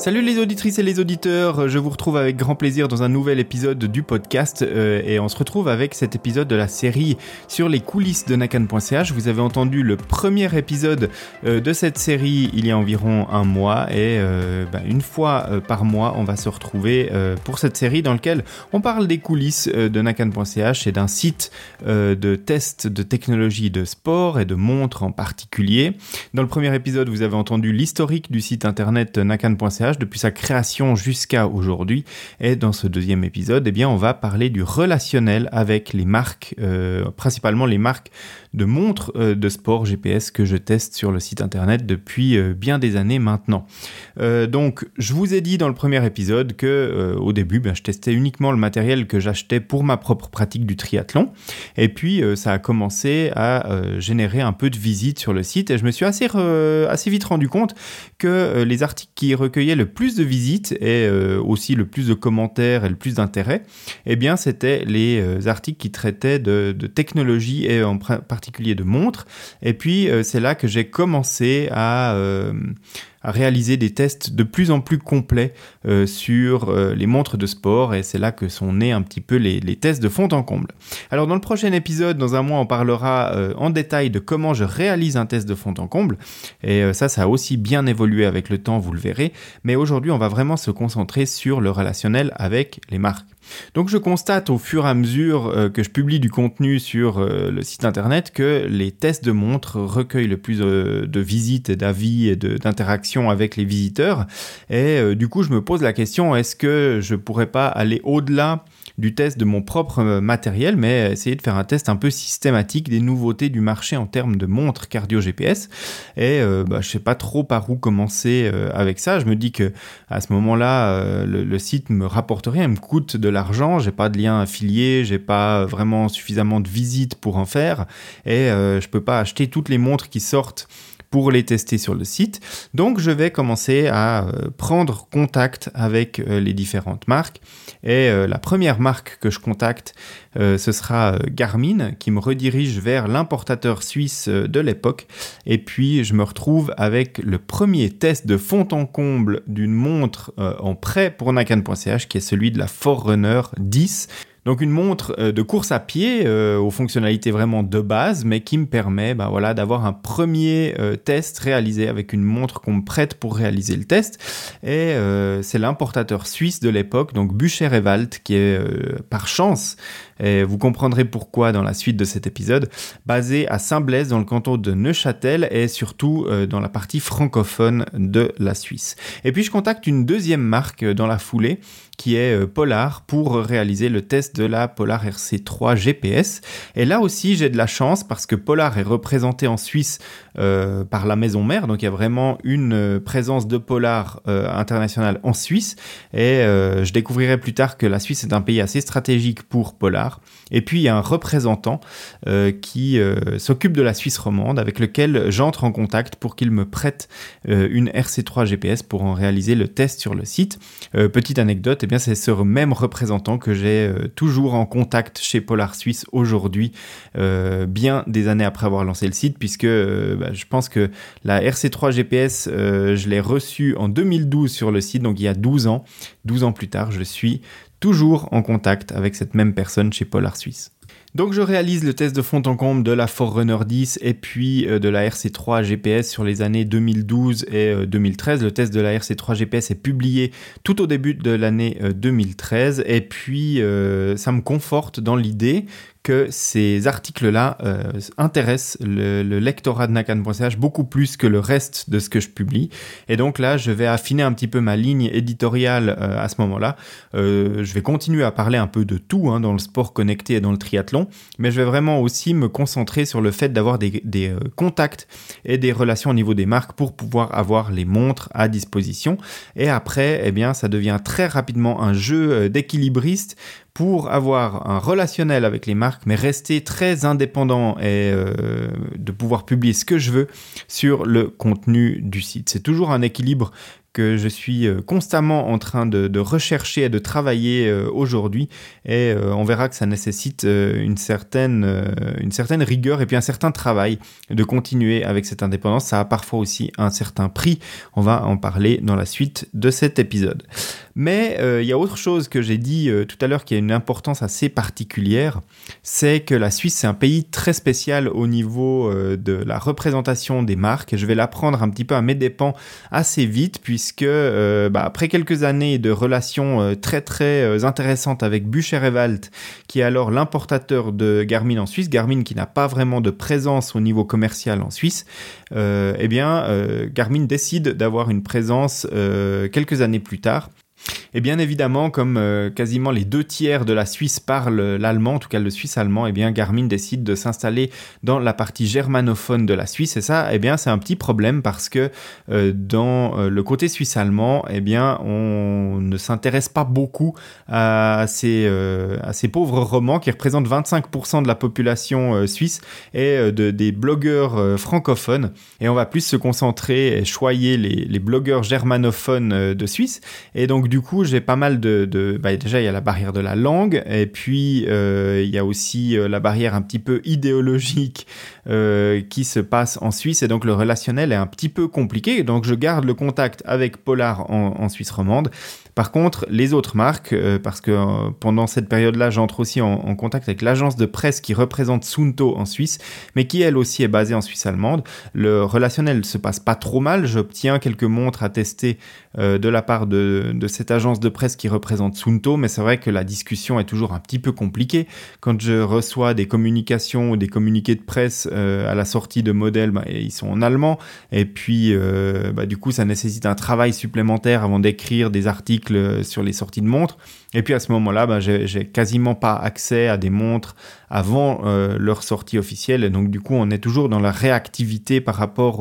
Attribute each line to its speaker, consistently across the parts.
Speaker 1: Salut les auditrices et les auditeurs, je vous retrouve avec grand plaisir dans un nouvel épisode du podcast et on se retrouve avec cet épisode de la série sur les coulisses de Nakan.ch. Vous avez entendu le premier épisode de cette série il y a environ un mois et une fois par mois on va se retrouver pour cette série dans laquelle on parle des coulisses de Nakan.ch et d'un site de tests de technologie de sport et de montres en particulier. Dans le premier épisode vous avez entendu l'historique du site internet Nakan.ch depuis sa création jusqu'à aujourd'hui. Et dans ce deuxième épisode, on va parler du relationnel avec les marques, principalement les marques de montres de sport GPS que je teste sur le site internet depuis bien des années maintenant. Donc, je vous ai dit dans le premier épisode que au début, je testais uniquement le matériel que j'achetais pour ma propre pratique du triathlon. Et puis, ça a commencé à générer un peu de visites sur le site. Et je me suis assez vite rendu compte que les articles qui recueillaient le plus de visites et aussi le plus de commentaires et le plus d'intérêt, c'était les articles qui traitaient de technologie et en particulier de montres. Et puis, c'est là que j'ai commencé à réaliser des tests de plus en plus complets sur les montres de sport et c'est là que sont nés un petit peu les tests de fond en comble. Alors dans le prochain épisode, dans un mois, on parlera en détail de comment je réalise un test de fond en comble et ça a aussi bien évolué avec le temps, vous le verrez, mais aujourd'hui on va vraiment se concentrer sur le relationnel avec les marques. Donc je constate au fur et à mesure que je publie du contenu sur le site internet que les tests de montres recueillent le plus de visites et d'avis et d'interactions avec les visiteurs et du coup je me pose la question, est-ce que je pourrais pas aller au-delà du test de mon propre matériel, mais essayer de faire un test un peu systématique des nouveautés du marché en termes de montres cardio GPS. Et je sais pas trop par où commencer avec ça. Je me dis que à ce moment-là, le site me rapporte rien, il me coûte de l'argent, j'ai pas de lien affilié, j'ai pas vraiment suffisamment de visites pour en faire, et je peux pas acheter toutes les montres qui sortent pour les tester sur le site. Donc, je vais commencer à prendre contact avec les différentes marques. Et la première marque que je contacte, ce sera Garmin, qui me redirige vers l'importateur suisse de l'époque. Et puis, je me retrouve avec le premier test de fond en comble d'une montre en prêt pour Nakan.ch, qui est celui de la Forerunner 10. Donc une montre de course à pied aux fonctionnalités vraiment de base, mais qui me permet d'avoir un premier test réalisé avec une montre qu'on me prête pour réaliser le test. Et c'est l'importateur suisse de l'époque, donc Bucher-Ewald, qui est par chance, et vous comprendrez pourquoi dans la suite de cet épisode, basé à Saint-Blaise dans le canton de Neuchâtel et surtout dans la partie francophone de la Suisse. Et puis je contacte une deuxième marque dans la foulée, qui est Polar, pour réaliser le test de la Polar RC3 GPS. Et là aussi, j'ai de la chance parce que Polar est représenté en Suisse par la maison mère, donc il y a vraiment une présence de Polar internationale en Suisse. Et je découvrirai plus tard que la Suisse est un pays assez stratégique pour Polar. Et puis, il y a un représentant qui s'occupe de la Suisse romande, avec lequel j'entre en contact pour qu'il me prête une RC3 GPS pour en réaliser le test sur le site. Petite anecdote, c'est ce même représentant que j'ai toujours en contact chez Polar Suisse aujourd'hui, bien des années après avoir lancé le site, puisque je pense que la RC3 GPS, je l'ai reçue en 2012 sur le site, donc il y a 12 ans. 12 ans plus tard, je suis toujours en contact avec cette même personne chez Polar Suisse. Donc je réalise le test de fond en comble de la Forerunner 10 et puis de la RC3 GPS sur les années 2012 et 2013. Le test de la RC3 GPS est publié tout au début de l'année 2013 et puis ça me conforte dans l'idée que ces articles-là intéressent le lectorat de Nakan.ch beaucoup plus que le reste de ce que je publie. Et donc là, je vais affiner un petit peu ma ligne éditoriale à ce moment-là. Je vais continuer à parler un peu de tout dans le sport connecté et dans le triathlon, mais je vais vraiment aussi me concentrer sur le fait d'avoir des contacts et des relations au niveau des marques pour pouvoir avoir les montres à disposition. Et après, ça devient très rapidement un jeu d'équilibriste pour avoir un relationnel avec les marques, mais rester très indépendant et de pouvoir publier ce que je veux sur le contenu du site. C'est toujours un équilibre que je suis constamment en train de rechercher et de travailler aujourd'hui, et on verra que ça nécessite une certaine rigueur et puis un certain travail de continuer avec cette indépendance. Ça a parfois aussi un certain prix. On va en parler dans la suite de cet épisode. Mais il y a autre chose que j'ai dit tout à l'heure qui a une importance assez particulière, c'est que la Suisse, c'est un pays très spécial au niveau de la représentation des marques. Je vais l'apprendre un petit peu à mes dépens assez vite, puisque après quelques années de relations très très intéressantes avec Bucher-Evalt, qui est alors l'importateur de Garmin en Suisse, Garmin qui n'a pas vraiment de présence au niveau commercial en Suisse, Garmin décide d'avoir une présence quelques années plus tard. Et bien évidemment, comme quasiment les 2/3 de la Suisse parlent l'allemand, en tout cas le suisse-allemand, et bien Garmin décide de s'installer dans la partie germanophone de la Suisse. Et ça, c'est un petit problème parce que dans le côté suisse-allemand, on ne s'intéresse pas beaucoup à ces pauvres romans qui représentent 25% de la population suisse et des blogueurs francophones. Et on va plus se concentrer et choyer les blogueurs germanophones de Suisse. Et donc du coup, j'ai pas mal déjà, il y a la barrière de la langue, et puis il y a aussi la barrière un petit peu idéologique qui se passe en Suisse, et donc le relationnel est un petit peu compliqué. Donc je garde le contact avec Polar en Suisse romande. Par contre, les autres marques, parce que pendant cette période-là, j'entre aussi en contact avec l'agence de presse qui représente Suunto en Suisse, mais qui elle aussi est basée en Suisse allemande. Le relationnel se passe pas trop mal. J'obtiens quelques montres à tester de la part de cette agence de presse qui représente Suunto, mais c'est vrai que la discussion est toujours un petit peu compliquée. Quand je reçois des communications ou des communiqués de presse à la sortie de modèles, ils sont en allemand, et puis du coup ça nécessite un travail supplémentaire avant d'écrire des articles sur les sorties de montres. Et puis à ce moment-là, j'ai quasiment pas accès à des montres avant leur sortie officielle, et donc du coup on est toujours dans la réactivité par rapport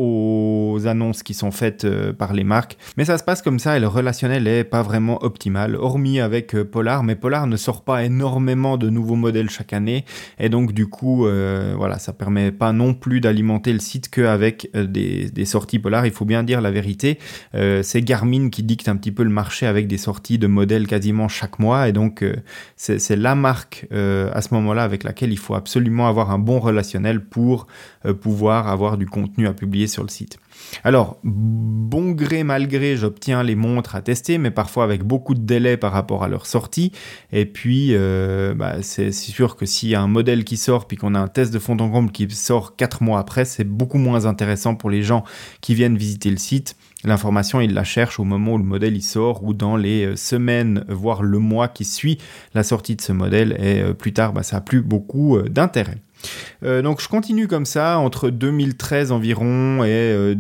Speaker 1: aux annonces qui sont faites par les marques. Mais ça se passe comme ça, et le relationnel est pas vraiment optimal, hormis avec Polar, mais Polar ne sort pas énormément de nouveaux modèles chaque année, et donc du coup ça permet pas non plus d'alimenter le site qu'avec des sorties Polar. Il faut bien dire la vérité, c'est Garmin qui dicte un petit peu le marché avec des sorties de modèles quasiment chaque mois, et donc c'est la marque à ce moment-là avec laquelle il faut absolument avoir un bon relationnel pour pouvoir avoir du contenu à publier sur le site. Alors, bon gré mal gré, j'obtiens les montres à tester, mais parfois avec beaucoup de délai par rapport à leur sortie. Et puis, c'est sûr que s'il y a un modèle qui sort, puis qu'on a un test de fond en comble qui sort 4 mois après, c'est beaucoup moins intéressant pour les gens qui viennent visiter le site. L'information, ils la cherchent au moment où le modèle il sort, ou dans les semaines, voire le mois qui suit la sortie de ce modèle, et plus tard, ça n'a plus beaucoup d'intérêt. Donc je continue comme ça entre 2013 environ et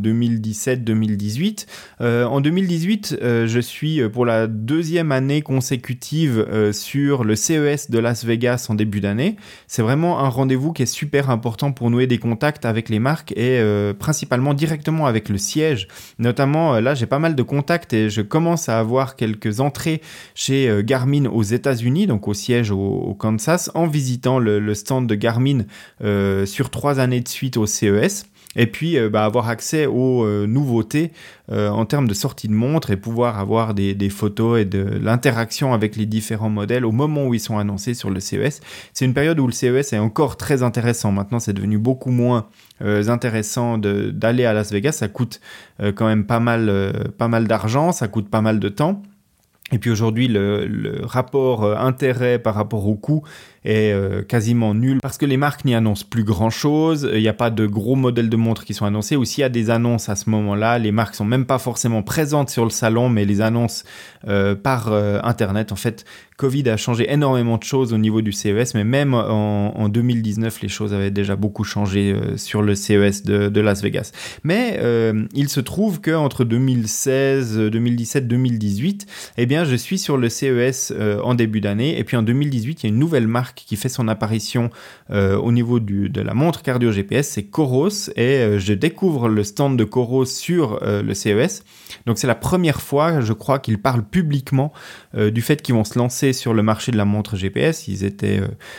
Speaker 1: 2017-2018. En 2018, je suis pour la 2e année consécutive sur le CES de Las Vegas en début d'année. C'est vraiment un rendez-vous qui est super important pour nouer des contacts avec les marques, et principalement directement avec le siège. Notamment là, j'ai pas mal de contacts et je commence à avoir quelques entrées chez Garmin aux États-Unis, donc au siège au Kansas, en visitant le stand de Garmin sur 3 années de suite au CES, et puis avoir accès aux nouveautés en termes de sortie de montres, et pouvoir avoir des photos et de l'interaction avec les différents modèles au moment où ils sont annoncés sur le CES. C'est une période où le CES est encore très intéressant. Maintenant, c'est devenu beaucoup moins intéressant d'aller à Las Vegas. Ça coûte quand même pas mal d'argent, ça coûte pas mal de temps. Et puis aujourd'hui, le rapport intérêt par rapport au coût est quasiment nul, parce que les marques n'y annoncent plus grand-chose. Il n'y a pas de gros modèles de montres qui sont annoncés. Ou s'il y a des annonces à ce moment-là, les marques sont même pas forcément présentes sur le salon, mais les annoncent par Internet. En fait, Covid a changé énormément de choses au niveau du CES, mais même en 2019, les choses avaient déjà beaucoup changé sur le CES de Las Vegas. Mais il se trouve qu'entre 2016, 2017, 2018, je suis sur le CES en début d'année, et puis en 2018, il y a une nouvelle marque qui fait son apparition au niveau de la montre cardio GPS, c'est Coros, et je découvre le stand de Coros sur le CES. Donc c'est la première fois, je crois, qu'ils parlent publiquement du fait qu'ils vont se lancer sur le marché de la montre GPS. Ils étaient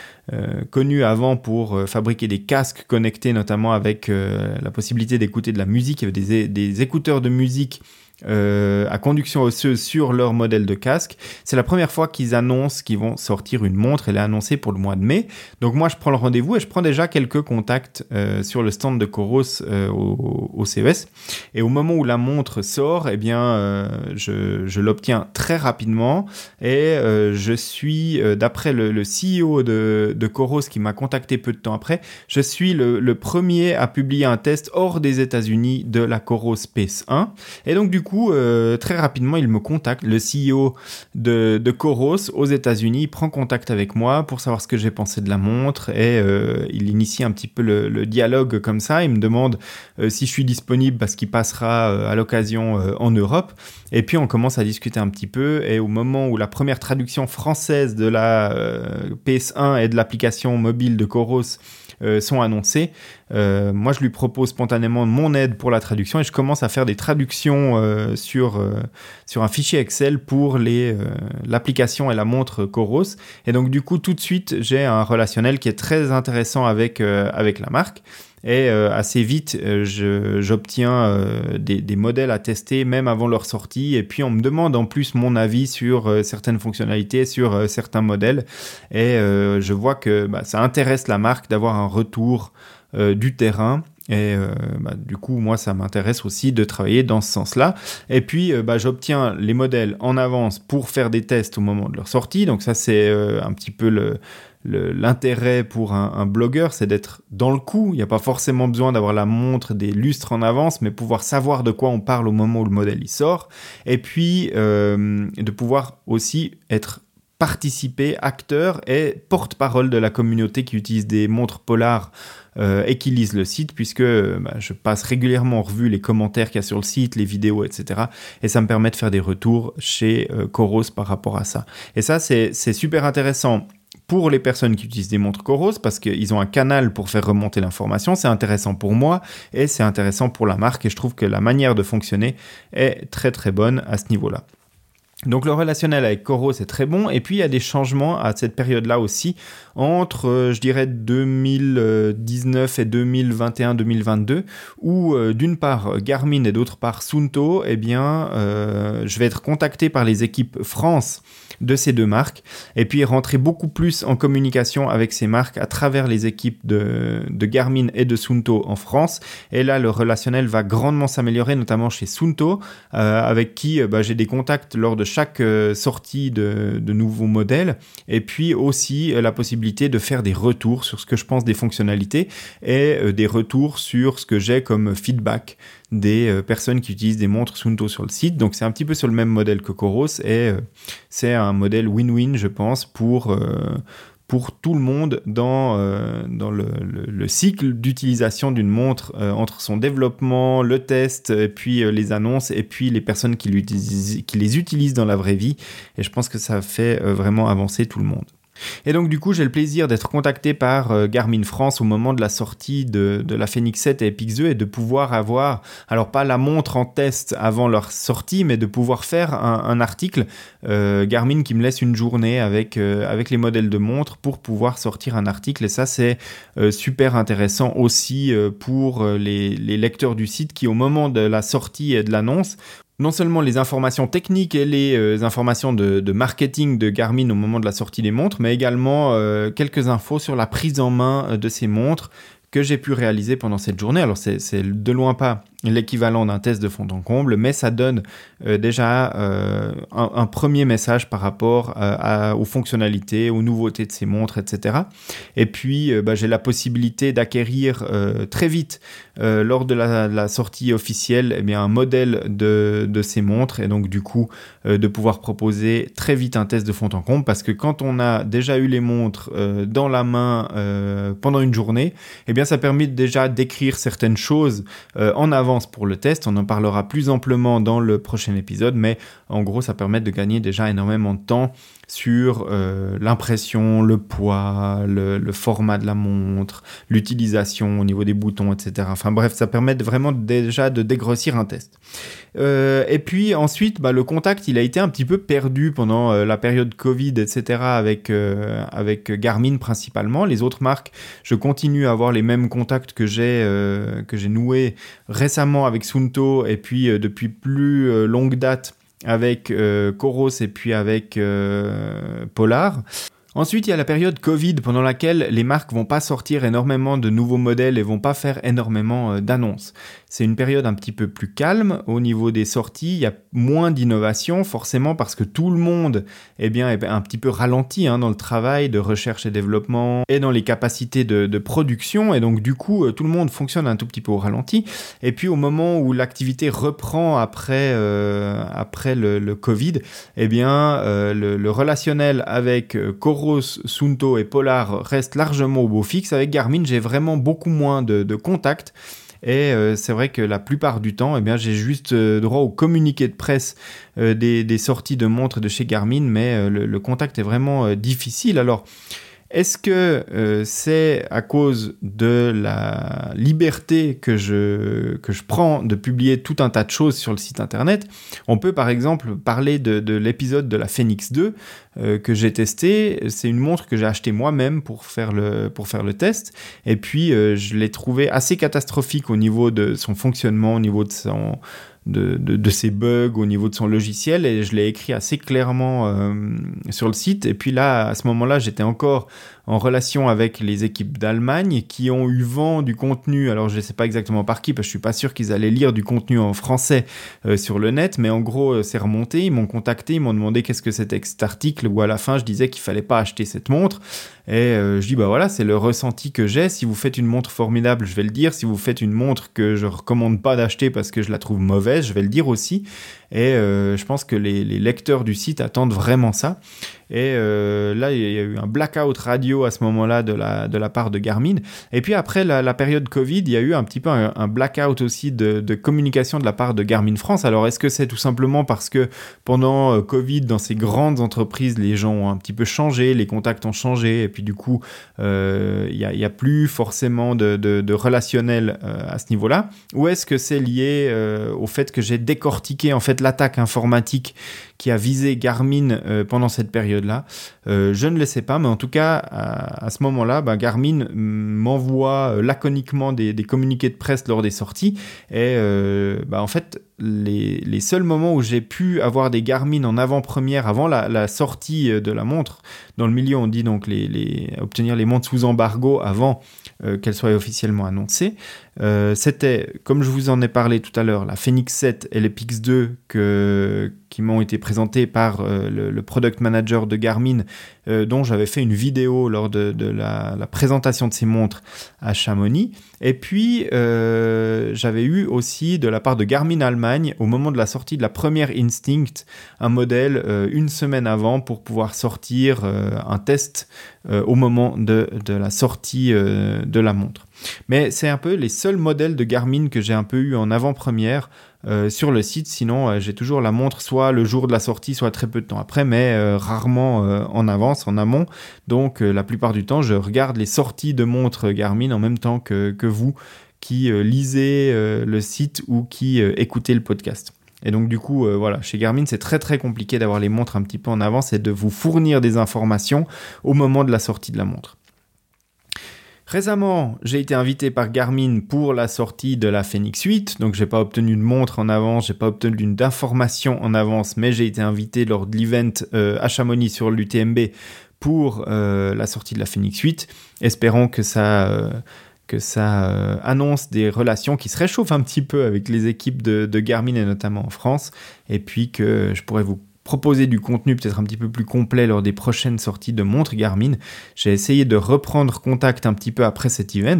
Speaker 1: connus avant pour fabriquer des casques connectés, notamment avec la possibilité d'écouter de la musique. Il y avait des écouteurs de musique à conduction osseuse sur leur modèle de casque. C'est la première fois qu'ils annoncent qu'ils vont sortir une montre. Elle est annoncée pour le mois de mai. Donc moi, je prends le rendez-vous et je prends déjà quelques contacts sur le stand de Coros au CES. Et au moment où la montre sort, eh bien, je l'obtiens très rapidement. Et je suis, d'après le CEO de Coros qui m'a contacté peu de temps après, je suis le premier à publier un test hors des États-Unis de la Coros Pace 1. Et donc, du coup, très rapidement, il me contacte, le CEO de Coros aux États-Unis, il prend contact avec moi pour savoir ce que j'ai pensé de la montre et il initie un petit peu le dialogue comme ça. Il me demande si je suis disponible parce qu'il passera à l'occasion en Europe. Et puis, on commence à discuter un petit peu et au moment où la première traduction française de la PS1 et de l'application mobile de Coros sont annoncés. Moi, je lui propose spontanément mon aide pour la traduction et je commence à faire des traductions sur un fichier Excel pour l'application et la montre Coros. Et donc, du coup, tout de suite, j'ai un relationnel qui est très intéressant avec la marque. Et assez vite, j'obtiens des modèles à tester même avant leur sortie. Et puis, on me demande en plus mon avis sur certaines fonctionnalités, sur certains modèles. Et je vois que ça intéresse la marque d'avoir un retour du terrain. Et du coup, moi, ça m'intéresse aussi de travailler dans ce sens-là. Et puis, j'obtiens les modèles en avance pour faire des tests au moment de leur sortie. Donc ça, c'est un petit peu l'intérêt pour un blogueur, c'est d'être dans le coup. Il n'y a pas forcément besoin d'avoir la montre des lustres en avance, mais pouvoir savoir de quoi on parle au moment où le modèle il sort. Et puis, de pouvoir aussi participer, acteur et porte-parole de la communauté qui utilise des montres Polar et qui lisent le site, puisque je passe régulièrement en revue les commentaires qu'il y a sur le site, les vidéos, etc. Et ça me permet de faire des retours chez Coros par rapport à ça. Et ça, c'est super intéressant pour les personnes qui utilisent des montres Coros, parce qu'ils ont un canal pour faire remonter l'information. C'est intéressant pour moi et c'est intéressant pour la marque. Et je trouve que la manière de fonctionner est très très bonne à ce niveau-là. Donc le relationnel avec Coros est très bon, et puis il y a des changements à cette période-là aussi, entre je dirais 2019 et 2021-2022, où d'une part Garmin et d'autre part Suunto, eh bien je vais être contacté par les équipes France de ces deux marques, et puis rentrer beaucoup plus en communication avec ces marques à travers les équipes de Garmin et de Suunto en France. Et là, le relationnel va grandement s'améliorer, notamment chez Suunto, avec qui j'ai des contacts lors de chaque sortie de nouveaux modèles, et puis aussi la possibilité de faire des retours sur ce que je pense des fonctionnalités et des retours sur ce que j'ai comme feedback des personnes qui utilisent des montres Suunto sur le site. Donc c'est un petit peu sur le même modèle que Coros et c'est un modèle win-win, je pense, pour tout le monde dans le cycle d'utilisation d'une montre, entre son développement, le test, et puis les annonces, et puis les personnes qui les utilisent dans la vraie vie. Et je pense que ça fait vraiment avancer tout le monde. Et donc du coup, j'ai le plaisir d'être contacté par Garmin France au moment de la sortie de la Fenix 7 et Epix 2 et de pouvoir avoir, alors pas la montre en test avant leur sortie, mais de pouvoir faire un article, Garmin qui me laisse une journée avec les modèles de montres pour pouvoir sortir un article. Et ça, c'est super intéressant aussi pour les lecteurs du site qui, au moment de la sortie et de l'annonce, non seulement les informations techniques et les informations de marketing de Garmin au moment de la sortie des montres, mais également quelques infos sur la prise en main de ces montres que j'ai pu réaliser pendant cette journée. Alors c'est de loin pas l'équivalent d'un test de fond en comble, mais ça donne déjà un premier message par rapport aux fonctionnalités, aux nouveautés de ces montres, etc. Et puis j'ai la possibilité d'acquérir très vite lors de la sortie officielle un modèle de ces montres, et donc du coup de pouvoir proposer très vite un test de fond en comble, parce que quand on a déjà eu les montres dans la main pendant une journée, ça permet déjà d'écrire certaines choses en avance pour le test. On en parlera plus amplement dans le prochain épisode, mais en gros ça permet de gagner déjà énormément de temps sur l'impression, le poids, le format de la montre, l'utilisation au niveau des boutons, etc. Enfin bref, ça permet vraiment déjà de dégrossir un test. Et puis ensuite, le contact, il a été un petit peu perdu pendant la période Covid, etc. avec Garmin principalement. Les autres marques, je continue à avoir les mêmes contacts que j'ai noués récemment avec Suunto et puis depuis plus longue date avec Coros et puis avec Polar. Ensuite, il y a la période Covid pendant laquelle les marques vont pas sortir énormément de nouveaux modèles et vont pas faire énormément d'annonces. C'est une période un petit peu plus calme au niveau des sorties. Il y a moins d'innovation, forcément, parce que tout le monde est un petit peu ralenti dans le travail de recherche et développement et dans les capacités de production. Et donc, du coup, tout le monde fonctionne un tout petit peu au ralenti. Et puis, au moment où l'activité reprend après le Covid, le relationnel avec Coros, Suunto et Polar reste largement au beau fixe. Avec Garmin, j'ai vraiment beaucoup moins de contacts. Et c'est vrai que la plupart du temps, j'ai juste droit au communiqué de presse des sorties de montres de chez Garmin, mais le contact est vraiment difficile. Alors, est-ce que c'est à cause de la liberté que je prends de publier tout un tas de choses sur le site internet? On peut par exemple parler de l'épisode de la Fenix 2 que j'ai testé. C'est une montre que j'ai achetée moi-même pour faire le test. Et puis, je l'ai trouvé assez catastrophique au niveau de son fonctionnement, au niveau de ses bugs, au niveau de son logiciel, et je l'ai écrit assez clairement sur le site. Et puis là, à ce moment-là, j'étais encore en relation avec les équipes d'Allemagne qui ont eu vent du contenu. Alors, je ne sais pas exactement par qui, parce que je ne suis pas sûr qu'ils allaient lire du contenu en français sur le net, mais en gros, c'est remonté. Ils m'ont contacté, ils m'ont demandé qu'est-ce que c'était que cet article, où à la fin, je disais qu'il ne fallait pas acheter cette montre. Et je dis, voilà, c'est le ressenti que j'ai. Si vous faites une montre formidable, je vais le dire. Si vous faites une montre que je ne recommande pas d'acheter parce que je la trouve mauvaise, je vais le dire aussi. Et je pense que les lecteurs du site attendent vraiment ça. Et là, il y a eu un blackout radio à ce moment-là de la part de Garmin. Et puis après la période Covid, il y a eu un petit peu un blackout aussi de communication de la part de Garmin France. Alors, est-ce que c'est tout simplement parce que pendant Covid, dans ces grandes entreprises, les gens ont un petit peu changé, les contacts ont changé, et puis du coup, il y a plus forcément de relationnel à ce niveau-là? Ou est-ce que c'est lié au fait que j'ai décortiqué en fait l'attaque informatique qui a visé Garmin pendant cette période-là? Je ne le sais pas, mais en tout cas, à ce moment-là, Garmin m'envoie laconiquement des communiqués de presse lors des sorties. Et en fait, les seuls moments où j'ai pu avoir des Garmin en avant-première avant la sortie de la montre, dans le milieu on dit donc obtenir les montres sous embargo avant qu'elles soient officiellement annoncées, c'était, comme je vous en ai parlé tout à l'heure, la Fenix 7 et les Pix 2 qui m'ont été présentés par le product manager de Garmin, dont j'avais fait une vidéo lors de la présentation de ces montres à Chamonix. Et puis, j'avais eu aussi de la part de Garmin Allemagne, au moment de la sortie de la première Instinct, un modèle une semaine avant pour pouvoir sortir un test au moment de la sortie de la montre. Mais c'est un peu les seuls modèles de Garmin que j'ai un peu eu en avant-première sur le site. Sinon, j'ai toujours la montre soit le jour de la sortie, soit très peu de temps après, mais rarement en avance, en amont. Donc, la plupart du temps, je regarde les sorties de montres Garmin en même temps que vous qui lisez le site ou qui écoutez le podcast. Et donc du coup, voilà, chez Garmin, c'est très très compliqué d'avoir les montres un petit peu en avance et de vous fournir des informations au moment de la sortie de la montre. Récemment, j'ai été invité par Garmin pour la sortie de la Fenix 8, donc j'ai pas obtenu de montre en avance, j'ai pas obtenu d'informations en avance, mais j'ai été invité lors de l'event à Chamonix sur l'UTMB pour la sortie de la Fenix 8. Espérons que ça annonce des relations qui se réchauffent un petit peu avec les équipes de Garmin et notamment en France, et puis que je pourrais vous proposer du contenu peut-être un petit peu plus complet lors des prochaines sorties de montres Garmin. J'ai essayé de reprendre contact un petit peu après cet event.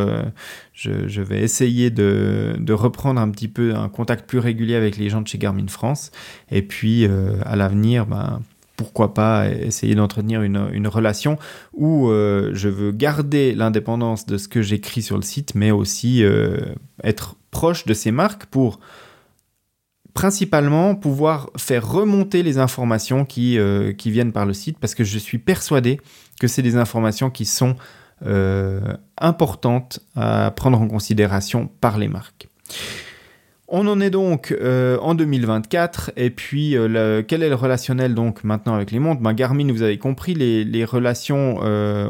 Speaker 1: Je vais essayer de reprendre un petit peu un contact plus régulier avec les gens de chez Garmin France. Et puis, à l'avenir, pourquoi pas essayer d'entretenir une relation où je veux garder l'indépendance de ce que j'écris sur le site, mais aussi être proche de ces marques pour principalement pouvoir faire remonter les informations qui viennent par le site, parce que je suis persuadé que c'est des informations qui sont importantes à prendre en considération par les marques. On en est donc en 2024, et puis quel est le relationnel donc maintenant avec les montres ? Garmin, vous avez compris, les relations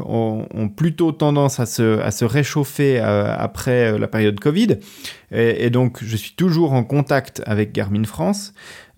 Speaker 1: ont plutôt tendance à se réchauffer après la période Covid, et donc je suis toujours en contact avec Garmin France.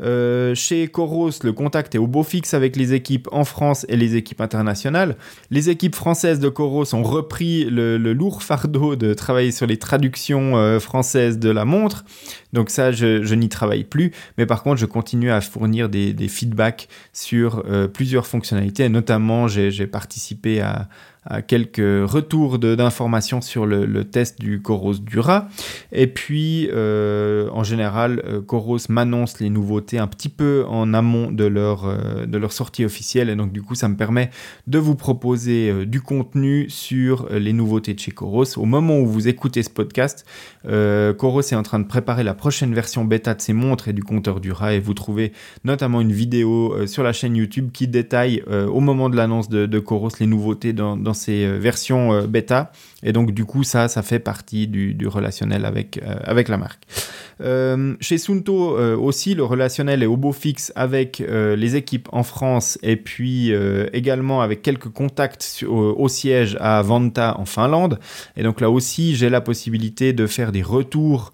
Speaker 1: Chez Coros, le contact est au beau fixe avec les équipes en France et les équipes internationales. Les équipes françaises de Coros ont repris le lourd fardeau de travailler sur les traductions françaises de la montre. Donc ça, je n'y travaille plus. Mais par contre, je continue à fournir des feedbacks sur plusieurs fonctionnalités. Et notamment, j'ai participé à quelques retours d'informations sur le test du Coros Dura. Et puis, en général, Coros m'annonce les nouveautés un petit peu en amont de leur sortie officielle. Et donc, du coup, ça me permet de vous proposer du contenu sur les nouveautés de chez Coros. Au moment où vous écoutez ce podcast, Coros est en train de préparer la prochaine version bêta de ses montres et du compteur Dura. Et vous trouvez notamment une vidéo sur la chaîne YouTube qui détaille au moment de l'annonce de Coros les nouveautés dans ces versions bêta, et donc du coup ça fait partie du relationnel avec la marque. Chez Suunto aussi, le relationnel est au beau fixe avec les équipes en France, et puis également avec quelques contacts au siège à Vantaa en Finlande, et donc là aussi j'ai la possibilité de faire des retours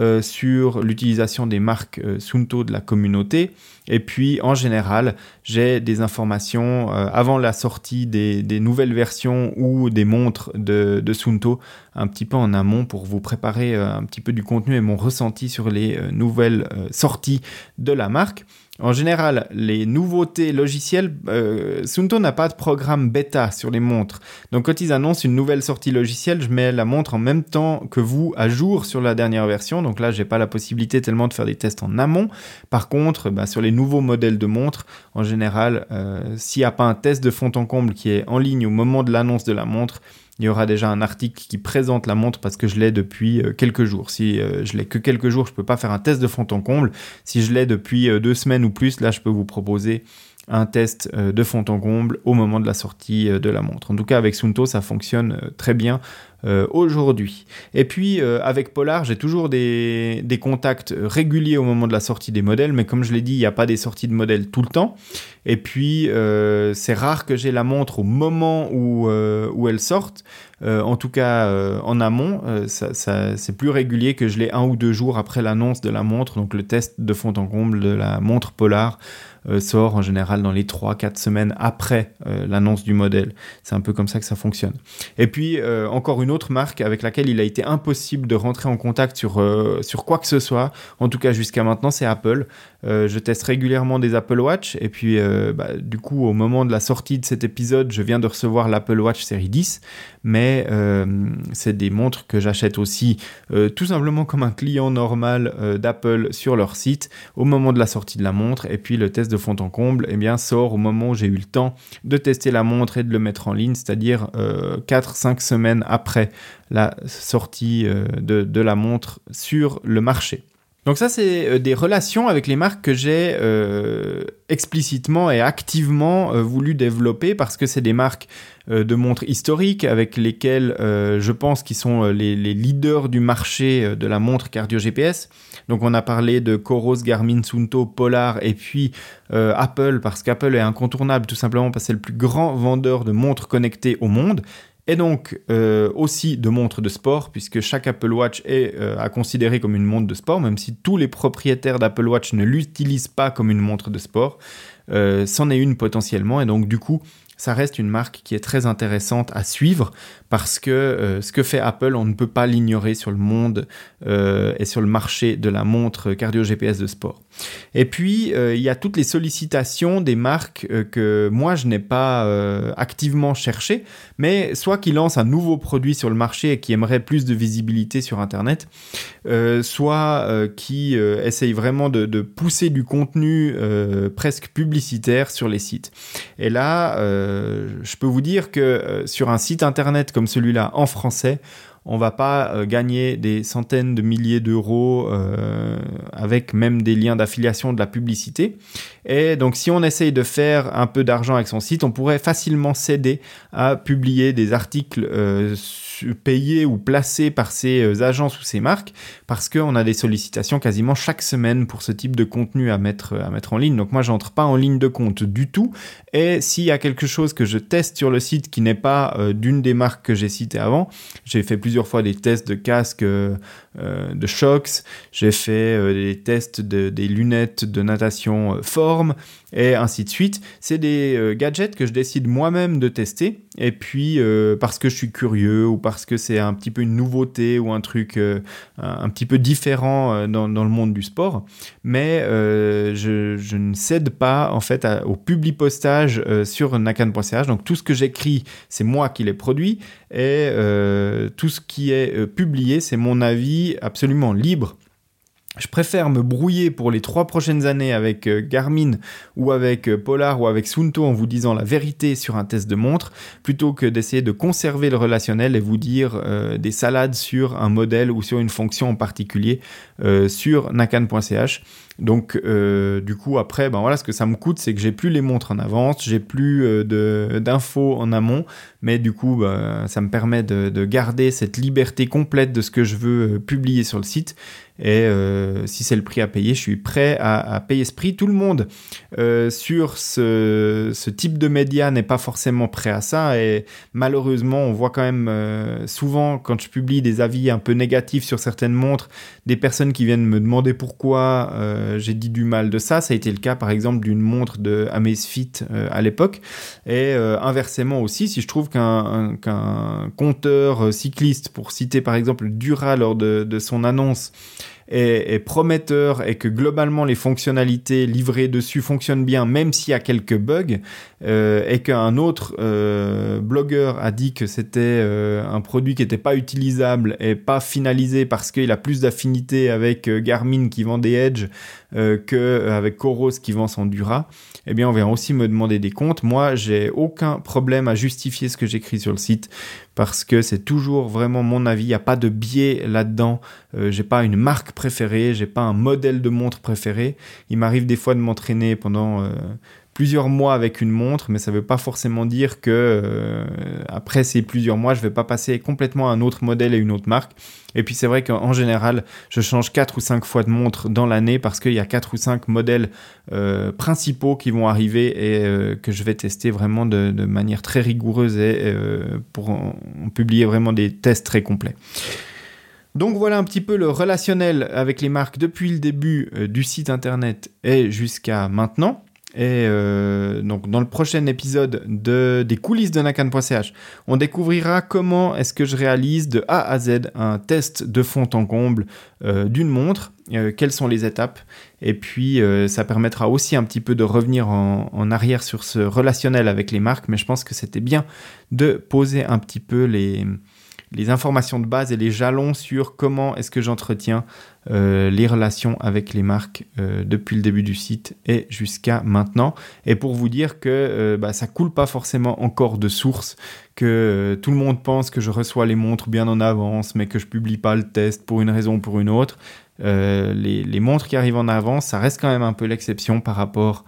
Speaker 1: sur l'utilisation des marques Suunto de la communauté. Et puis, en général, j'ai des informations avant la sortie des nouvelles versions ou des montres de Suunto, un petit peu en amont, pour vous préparer un petit peu du contenu et mon ressenti sur les nouvelles sorties de la marque. En général, les nouveautés logicielles, Suunto n'a pas de programme bêta sur les montres. Donc quand ils annoncent une nouvelle sortie logicielle, je mets la montre en même temps que vous à jour sur la dernière version. Donc là, j'ai pas la possibilité tellement de faire des tests en amont. Par contre, sur les nouveaux modèles de montres, en général, s'il n'y a pas un test de fond en comble qui est en ligne au moment de l'annonce de la montre, il y aura déjà un article qui présente la montre parce que je l'ai depuis quelques jours. Si je l'ai que quelques jours, je peux pas faire un test de fond en comble. Si je l'ai depuis 2 semaines ou plus, là, je peux vous proposer un test de fond en comble au moment de la sortie de la montre. En tout cas, avec Suunto, ça fonctionne très bien aujourd'hui. Et puis, avec Polar, j'ai toujours des contacts réguliers au moment de la sortie des modèles, mais comme je l'ai dit, il n'y a pas des sorties de modèles tout le temps. Et puis, c'est rare que j'ai la montre au moment où elle sorte. En tout cas, en amont, c'est plus régulier que je l'ai 1 ou 2 jours après l'annonce de la montre. Donc, le test de fond en comble de la montre Polar sort en général dans les 3-4 semaines après l'annonce du modèle. C'est un peu comme ça que ça fonctionne. Et puis, encore une autre marque avec laquelle il a été impossible de rentrer en contact sur quoi que ce soit, en tout cas jusqu'à maintenant, c'est Apple. Je teste régulièrement des Apple Watch, et puis du coup, au moment de la sortie de cet épisode, je viens de recevoir l'Apple Watch série 10, mais c'est des montres que j'achète aussi tout simplement comme un client normal d'Apple sur leur site au moment de la sortie de la montre. Et puis le test de fond en comble sort au moment où j'ai eu le temps de tester la montre et de le mettre en ligne, c'est-à-dire 4-5 semaines après la sortie de la montre sur le marché. Donc ça, c'est des relations avec les marques que j'ai explicitement et activement voulu développer, parce que c'est des marques de montres historiques avec lesquelles je pense qu'ils sont les leaders du marché de la montre cardio GPS. Donc on a parlé de Coros, Garmin, Suunto, Polar, et puis Apple, parce qu'Apple est incontournable tout simplement parce que c'est le plus grand vendeur de montres connectées au monde. Et donc aussi de montres de sport, puisque chaque Apple Watch est à considérer comme une montre de sport, même si tous les propriétaires d'Apple Watch ne l'utilisent pas comme une montre de sport. C'en est une potentiellement, et donc du coup, ça reste une marque qui est très intéressante à suivre, parce que ce que fait Apple, on ne peut pas l'ignorer sur le monde et sur le marché de la montre cardio GPS de sport. Et puis, il y a toutes les sollicitations des marques que moi, je n'ai pas activement cherché, mais soit qui lancent un nouveau produit sur le marché et qui aimeraient plus de visibilité sur Internet, soit qui essayent vraiment de pousser du contenu presque publicitaire sur les sites. Et là, je peux vous dire que sur un site Internet comme celui-là en français, on va pas gagner des centaines de milliers d'euros avec même des liens d'affiliation, de la publicité. Et donc si on essaye de faire un peu d'argent avec son site, on pourrait facilement s'aider à publier des articles payés ou placés par ces agences ou ces marques, parce qu'on a des sollicitations quasiment chaque semaine pour ce type de contenu à mettre en ligne. Donc moi, j'entre pas en ligne de compte du tout. Et s'il y a quelque chose que je teste sur le site qui n'est pas d'une des marques que j'ai citées avant, j'ai fait plusieurs fois des tests de casques de Shox, j'ai fait des tests des lunettes de natation Form, et ainsi de suite. C'est des gadgets que je décide moi-même de tester, et puis parce que je suis curieux, ou parce que c'est un petit peu une nouveauté, ou un truc un petit peu différent dans le monde du sport. Mais je ne cède pas en fait au publipostage sur nakan.ch. Donc tout ce que j'écris, c'est moi qui l'ai produit, et tout ce qui est publié, c'est mon avis absolument libre. Je préfère me brouiller pour les 3 prochaines années avec Garmin ou avec Polar ou avec Suunto en vous disant la vérité sur un test de montre, plutôt que d'essayer de conserver le relationnel et vous dire des salades sur un modèle ou sur une fonction en particulier sur nakan.ch. Donc du coup après, voilà, ce que ça me coûte, c'est que j'ai plus les montres en avance, j'ai plus d'infos en amont, mais du coup ça me permet de garder cette liberté complète de ce que je veux publier sur le site. Et si c'est le prix à payer, je suis prêt à payer ce prix. Tout le monde sur ce type de média n'est pas forcément prêt à ça, et malheureusement on voit quand même souvent, quand je publie des avis un peu négatifs sur certaines montres, des personnes qui viennent me demander pourquoi j'ai dit du mal de ça. Ça a été le cas par exemple d'une montre de Amazfit à l'époque, et inversement aussi, si je trouve qu'un compteur cycliste, pour citer par exemple Dura lors de son annonce, est prometteur, et que globalement les fonctionnalités livrées dessus fonctionnent bien, même s'il y a quelques bugs, et qu'un autre blogueur a dit que c'était un produit qui n'était pas utilisable et pas finalisé parce qu'il a plus d'affinité avec Garmin qui vend des Edge qu'avec Coros qui vend son Dura, eh bien on vient aussi me demander des comptes. Moi, j'ai aucun problème à justifier ce que j'écris sur le site, parce que c'est toujours vraiment mon avis, il n'y a pas de biais là-dedans. J'ai pas une marque préférée, j'ai pas un modèle de montre préféré. Il m'arrive des fois de m'entraîner pendant plusieurs mois avec une montre, mais ça veut pas forcément dire que après ces plusieurs mois, je vais pas passer complètement à un autre modèle et une autre marque. Et puis c'est vrai qu'en général, je change 4 ou 5 fois de montre dans l'année, parce qu'il y a 4 ou 5 modèles principaux qui vont arriver, et que je vais tester vraiment de manière très rigoureuse, et pour en publier vraiment des tests très complets. Donc voilà un petit peu le relationnel avec les marques depuis le début du site internet et jusqu'à maintenant. Et donc dans le prochain épisode des coulisses de nakan.ch, on découvrira comment est-ce que je réalise de A à Z un test de fond en comble d'une montre, quelles sont les étapes, et puis ça permettra aussi un petit peu de revenir en arrière sur ce relationnel avec les marques, mais je pense que c'était bien de poser un petit peu les informations de base et les jalons sur comment est-ce que j'entretiens les relations avec les marques depuis le début du site et jusqu'à maintenant. Et pour vous dire que ça coule pas forcément encore de source, que tout le monde pense que je reçois les montres bien en avance, mais que je publie pas le test pour une raison ou pour une autre. Les montres qui arrivent en avance, ça reste quand même un peu l'exception par rapport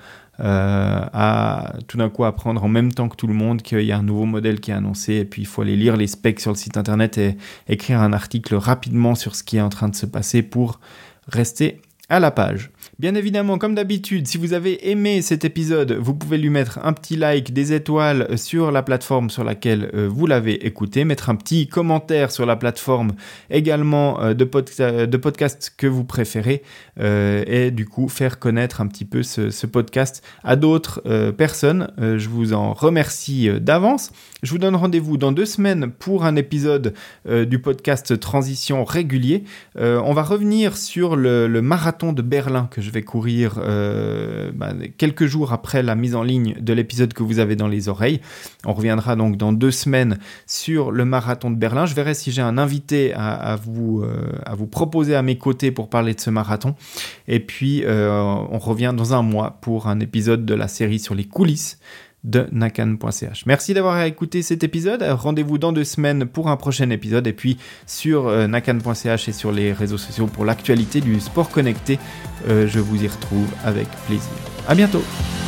Speaker 1: à tout d'un coup apprendre en même temps que tout le monde qu'il y a un nouveau modèle qui est annoncé, et puis il faut aller lire les specs sur le site internet et écrire un article rapidement sur ce qui est en train de se passer pour rester à la page. Bien évidemment, comme d'habitude, si vous avez aimé cet épisode, vous pouvez lui mettre un petit like, des étoiles sur la plateforme sur laquelle vous l'avez écouté, mettre un petit commentaire sur la plateforme également de podcast que vous préférez, et du coup faire connaître un petit peu ce podcast à d'autres personnes. Je vous en remercie d'avance. Je vous donne rendez-vous dans 2 semaines pour un épisode du podcast Transition régulier. On va revenir sur le marathon de Berlin que je vais courir quelques jours après la mise en ligne de l'épisode que vous avez dans les oreilles. On reviendra donc dans 2 semaines sur le marathon de Berlin. Je verrai si j'ai un invité à vous proposer à mes côtés pour parler de ce marathon. Et puis on revient dans 1 mois pour un épisode de la série sur les coulisses de nakan.ch. Merci d'avoir écouté cet épisode. Rendez-vous dans 2 semaines pour un prochain épisode. Et puis sur nakan.ch et sur les réseaux sociaux pour l'actualité du sport connecté, je vous y retrouve avec plaisir. À bientôt.